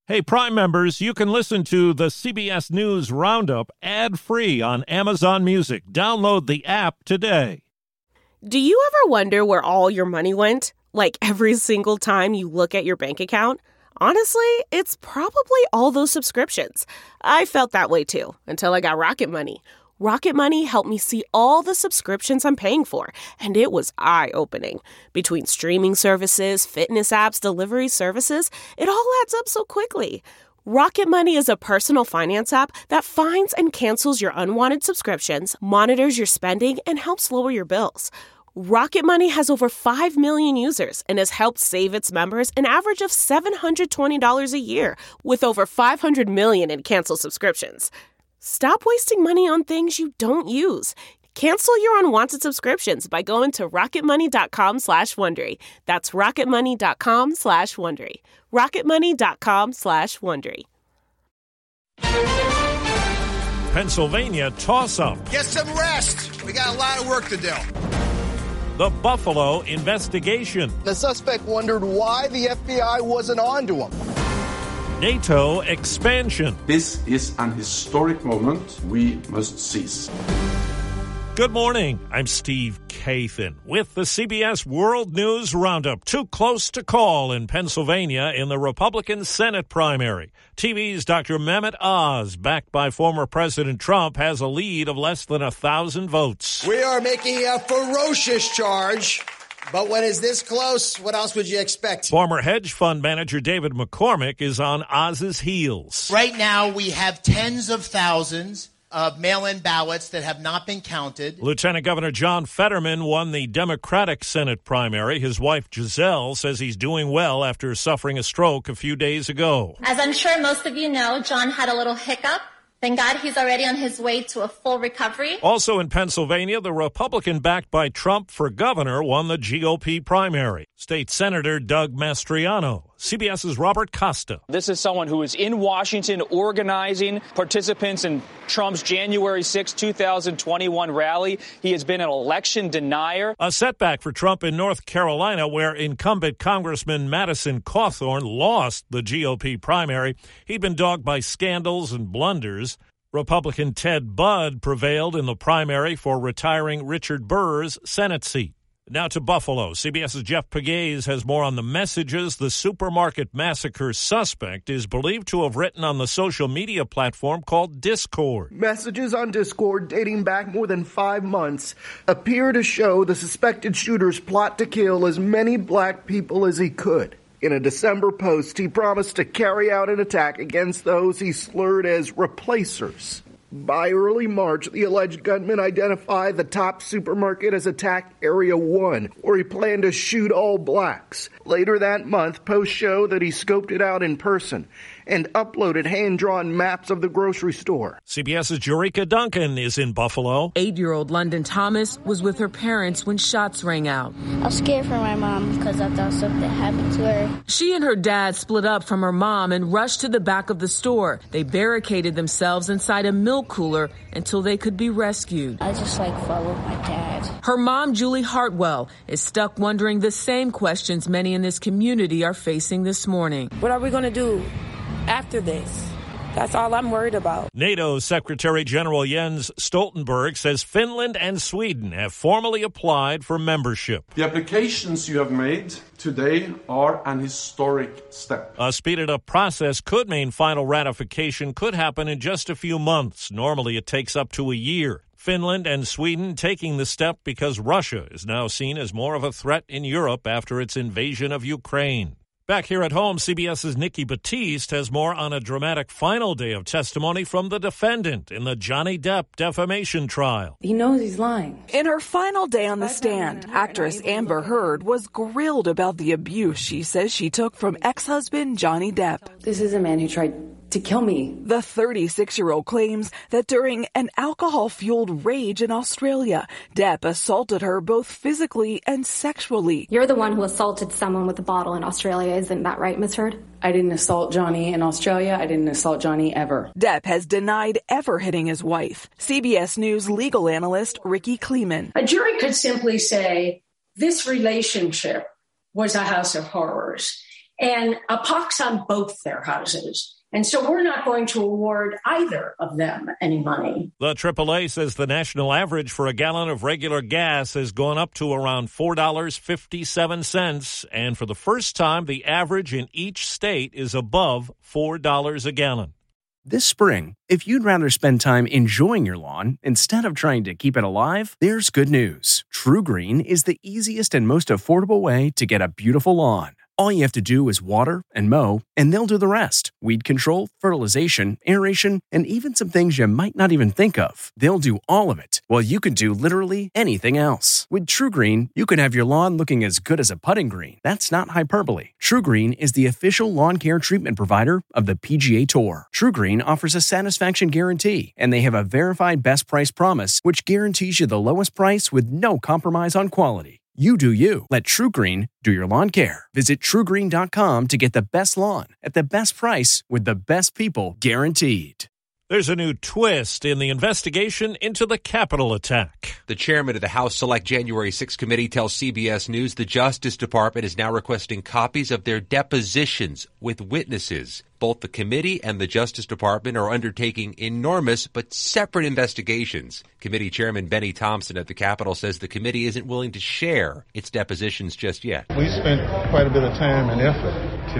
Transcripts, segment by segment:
Hey, Prime members, you can listen to the CBS News Roundup ad-free on Amazon Music. Download the app today. Do you ever wonder where all your money went? Like every single time you look at your bank account? Honestly, it's probably all those subscriptions. I felt that way too, until I got Rocket Money. Rocket Money helped me see all the subscriptions I'm paying for, and it was eye-opening. Between streaming services, fitness apps, delivery services, it all adds up so quickly. Rocket Money is a personal finance app that finds and cancels your unwanted subscriptions, monitors your spending, and helps lower your bills. Rocket Money has over 5 million users and has helped save its members an average of $720 a year, with over 500 million in canceled subscriptions. Stop wasting money on things you don't use. Cancel your unwanted subscriptions by going to rocketmoney.com/Wondery. That's rocketmoney.com/Wondery. rocketmoney.com/Wondery. Pennsylvania toss-up. Get some rest. We got a lot of work to do. The Buffalo investigation. The suspect wondered why the FBI wasn't on to him. NATO expansion. This is an historic moment we must seize. Good morning. I'm Steve Kathan with the CBS World News Roundup. Too close to call in Pennsylvania in the Republican Senate primary. TV's Dr. Mehmet Oz, backed by former President Trump, has a lead of less than 1,000 votes. We are making a ferocious charge. But when it's this close, what else would you expect? Former hedge fund manager David McCormick is on Oz's heels. Right now, we have tens of thousands of mail-in ballots that have not been counted. Lieutenant Governor John Fetterman won the Democratic Senate primary. His wife, Giselle, says he's doing well after suffering a stroke a few days ago. As I'm sure most of you know, John had a little hiccup. Thank God he's already on his way to a full recovery. Also in Pennsylvania, the Republican backed by Trump for governor won the GOP primary. State Senator Doug Mastriano. CBS's Robert Costa. This is someone who is in Washington organizing participants in Trump's January 6, 2021 rally. He has been an election denier. A setback for Trump in North Carolina, where incumbent Congressman Madison Cawthorn lost the GOP primary. He'd been dogged by scandals and blunders. Republican Ted Budd prevailed in the primary for retiring Richard Burr's Senate seat. Now to Buffalo. CBS's Jeff Pegues has more on the messages the supermarket massacre suspect is believed to have written on the social media platform called Discord. Messages on Discord dating back more than 5 months appear to show the suspected shooter's plot to kill as many black people as he could. In a December post, he promised to carry out an attack against those he slurred as replacers. By early March, the alleged gunman identified the top supermarket as Attack Area 1, where he planned to shoot all blacks. Later that month, posts show that he scoped it out in person and uploaded hand-drawn maps of the grocery store. CBS's Jerika Duncan is in Buffalo. 8-year-old London Thomas was with her parents when shots rang out. I was scared for my mom because I thought something happened to her. She and her dad split up from her mom and rushed to the back of the store. They barricaded themselves inside a milk cooler until they could be rescued. I just followed my dad. Her mom, Julie Hartwell, is stuck wondering the same questions many in this community are facing this morning. What are we going to do after this? That's all I'm worried about. NATO Secretary General Jens Stoltenberg says Finland and Sweden have formally applied for membership. The applications you have made today are an historic step. A speeded-up process could mean final ratification could happen in just a few months. Normally, it takes up to a year. Finland and Sweden taking the step because Russia is now seen as more of a threat in Europe after its invasion of Ukraine. Back here at home, CBS's Nikki Battiste has more on a dramatic final day of testimony from the defendant in the Johnny Depp defamation trial. He knows he's lying. In her final day on the stand, actress Amber Heard was grilled about the abuse she says she took from ex-husband Johnny Depp. This is a man who tried to kill me. The 36-year-old claims that during an alcohol-fueled rage in Australia, Depp assaulted her both physically and sexually. You're the one who assaulted someone with a bottle in Australia, isn't that right, Miss Heard? I didn't assault Johnny in Australia. I didn't assault Johnny ever. Depp has denied ever hitting his wife. CBS News legal analyst Ricky Kleeman. A jury could simply say, this relationship was a house of horrors. and a pox on both their houses. And so we're not going to award either of them any money. The AAA says the national average for a gallon of regular gas has gone up to around $4.57. And for the first time, the average in each state is above $4 a gallon. This spring, if you'd rather spend time enjoying your lawn instead of trying to keep it alive, there's good news. TruGreen is the easiest and most affordable way to get a beautiful lawn. All you have to do is water and mow, and they'll do the rest. Weed control, fertilization, aeration, and even some things you might not even think of. They'll do all of it, while you can do literally anything else. With TruGreen, you can have your lawn looking as good as a putting green. That's not hyperbole. TruGreen is the official lawn care treatment provider of the PGA Tour. TruGreen offers a satisfaction guarantee, and they have a verified best price promise, which guarantees you the lowest price with no compromise on quality. You do you. Let TruGreen do your lawn care. Visit TruGreen.com to get the best lawn at the best price with the best people guaranteed. There's a new twist in the investigation into the Capitol attack. The chairman of the House Select January 6 committee tells CBS News the Justice Department is now requesting copies of their depositions with witnesses. Both the committee and the Justice Department are undertaking enormous but separate investigations. Committee Chairman Benny Thompson at the Capitol says the committee isn't willing to share its depositions just yet. We spent quite a bit of time and effort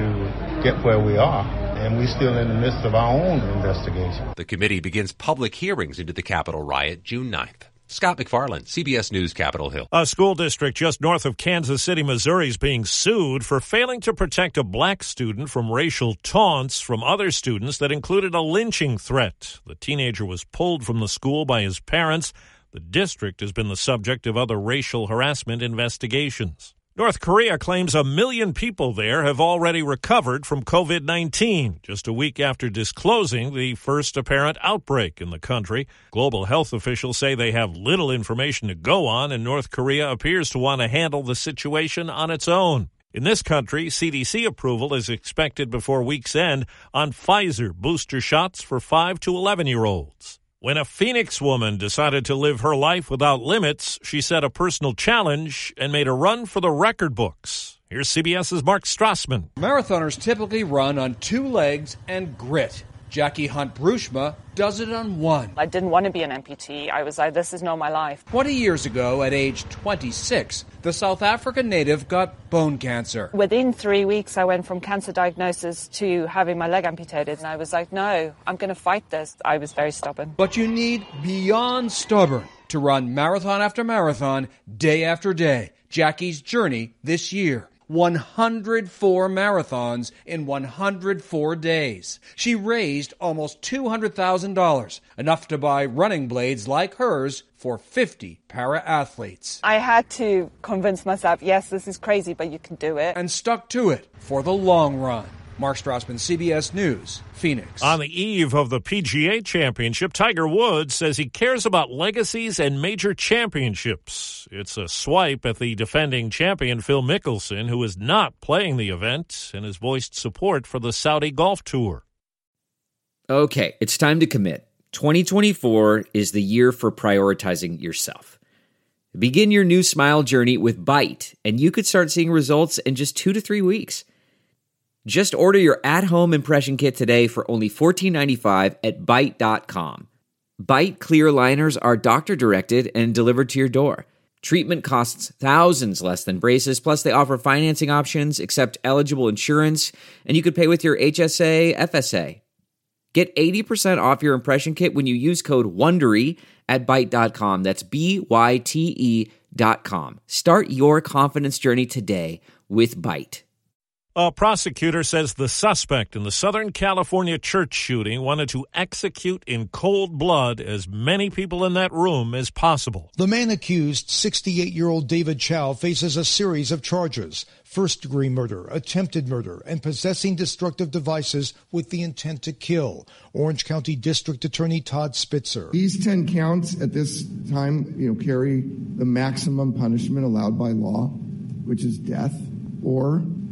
to get where we are, and we're still in the midst of our own investigation. The committee begins public hearings into the Capitol riot June 9th. Scott McFarland, CBS News, Capitol Hill. A school district just north of Kansas City, Missouri is being sued for failing to protect a black student from racial taunts from other students that included a lynching threat. The teenager was pulled from the school by his parents. The district has been the subject of other racial harassment investigations. North Korea claims 1 million people there have already recovered from COVID-19, just a week after disclosing the first apparent outbreak in the country. Global health officials say they have little information to go on, and North Korea appears to want to handle the situation on its own. In this country, CDC approval is expected before week's end on Pfizer booster shots for 5 to 11-year-olds. When a Phoenix woman decided to live her life without limits, she set a personal challenge and made a run for the record books. Here's CBS's Mark Strassman. Marathoners typically run on 2 legs and grit. Jackie Hunt-Bruchma does it on 1. I didn't want to be an amputee. I was like, this is not my life. 20 years ago, at age 26, the South African native got bone cancer. Within 3 weeks, I went from cancer diagnosis to having my leg amputated. And I was like, no, I'm going to fight this. I was very stubborn. But you need beyond stubborn to run marathon after marathon, day after day. Jackie's journey this year. 104 marathons in 104 days. She raised almost $200,000, enough to buy running blades like hers for 50 para-athletes. I had to convince myself, yes, this is crazy, but you can do it. And stuck to it for the long run. Mark Strassman, CBS News, Phoenix. On the eve of the PGA Championship, Tiger Woods says he cares about legacies and major championships. It's a swipe at the defending champion Phil Mickelson, who is not playing the event and has voiced support for the Saudi Golf Tour. Okay, it's time to commit. 2024 is the year for prioritizing yourself. Begin your new smile journey with Byte, and you could start seeing results in just 2 to 3 weeks. Just order your at-home impression kit today for only $14.95 at Byte.com. Byte clear liners are doctor-directed and delivered to your door. Treatment costs thousands less than braces, plus they offer financing options, accept eligible insurance, and you could pay with your HSA, FSA. Get 80% off your impression kit when you use code WONDERY at Byte.com. That's BYTE.com. Start your confidence journey today with Byte. A prosecutor says the suspect in the Southern California church shooting wanted to execute in cold blood as many people in that room as possible. The man accused, 68-year-old David Chow, faces a series of charges: first-degree murder, attempted murder, and possessing destructive devices with the intent to kill. Orange County District Attorney Todd Spitzer. These 10 counts at this time, carry the maximum punishment allowed by law, which is death or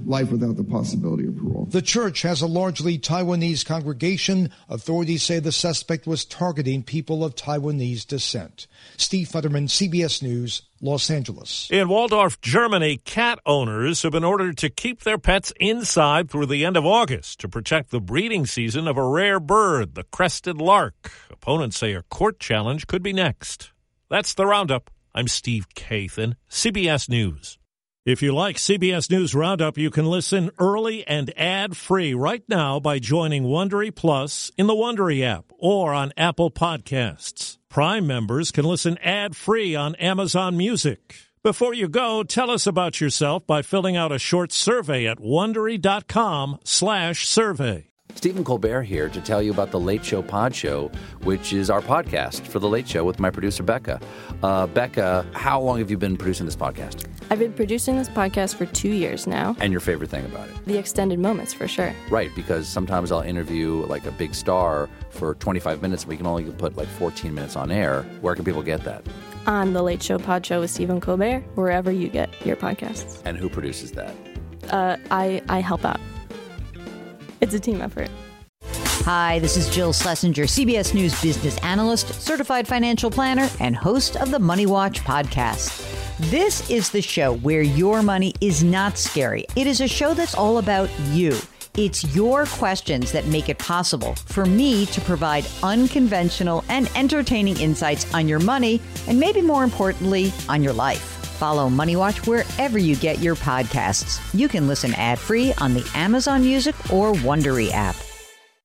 life without the possibility of parole. The church has a largely Taiwanese congregation. Authorities say the suspect was targeting people of Taiwanese descent. Steve Futterman, CBS News, Los Angeles. In Waldorf, Germany, cat owners have been ordered to keep their pets inside through the end of August to protect the breeding season of a rare bird, the crested lark. Opponents say a court challenge could be next. That's the Roundup. I'm Steve Kathan, CBS News. If you like CBS News Roundup, you can listen early and ad-free right now by joining Wondery Plus in the Wondery app or on Apple Podcasts. Prime members can listen ad-free on Amazon Music. Before you go, tell us about yourself by filling out a short survey at Wondery.com/survey. Stephen Colbert here to tell you about the Late Show Pod Show, which is our podcast for The Late Show with my producer, Becca. Becca, how long have you been producing this podcast? I've been producing this podcast for 2 years now. And your favorite thing about it? The extended moments, for sure. Right, because sometimes I'll interview like a big star for 25 minutes, and we can only put like 14 minutes on air. Where can people get that? On The Late Show Pod Show with Stephen Colbert, wherever you get your podcasts. And who produces that? I help out. It's a team effort. Hi, this is Jill Schlesinger, CBS News business analyst, certified financial planner, and host of the Money Watch podcast. This is the show where your money is not scary. It is a show that's all about you. It's your questions that make it possible for me to provide unconventional and entertaining insights on your money, and maybe more importantly, on your life. Follow Money Watch wherever you get your podcasts. You can listen ad-free on the Amazon Music or Wondery app.